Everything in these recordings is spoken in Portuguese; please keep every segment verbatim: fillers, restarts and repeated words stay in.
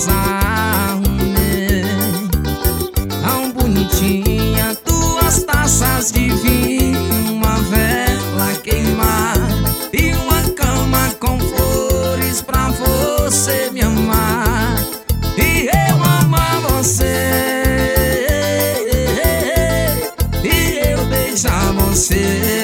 mesa arrumei, tão bonitinha, duas taças de vinho, uma vela queimar e uma cama com flores pra você me amar e eu amar você e eu beijar você.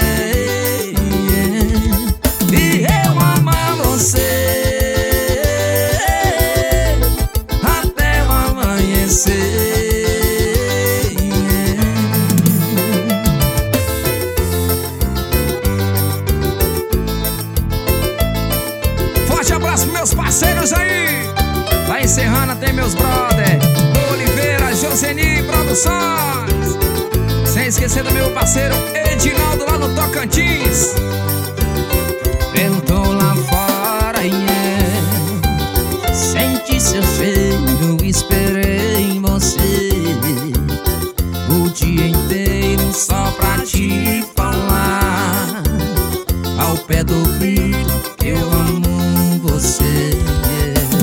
Forte abraço meus parceiros aí. Vai encerrando, tem meus brother Oliveira, Joseni Produções. Sem esquecer do meu parceiro Edinaldo lá no Tocantins. Perguntou lá fora, yeah. Senti seu cheiro, esperei em você o dia inteiro só pra te falar ao pé do ouvido que eu amo você, yeah.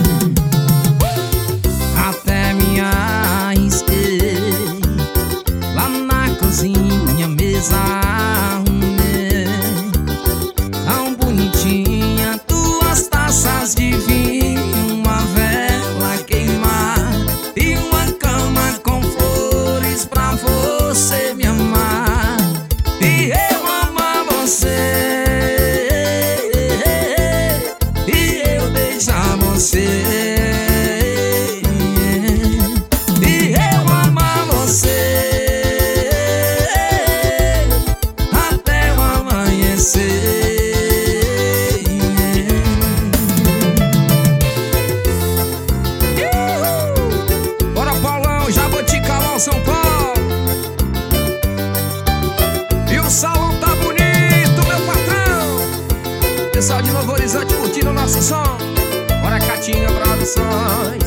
Até me arrisquei lá na cozinha, mesa arrumei, tão bonitinha, duas taças de vinho, uma vela queimar e uma cama com flores pra você me amar e eu amar você e eu beijar você e eu amar você até o amanhecer. Bora Paulão, Jaboticabal, São Paulo. E o salão tá bonito, meu patrão. Pessoal de Novo Horizonte curtindo o nosso som. Bora Catinga Produções.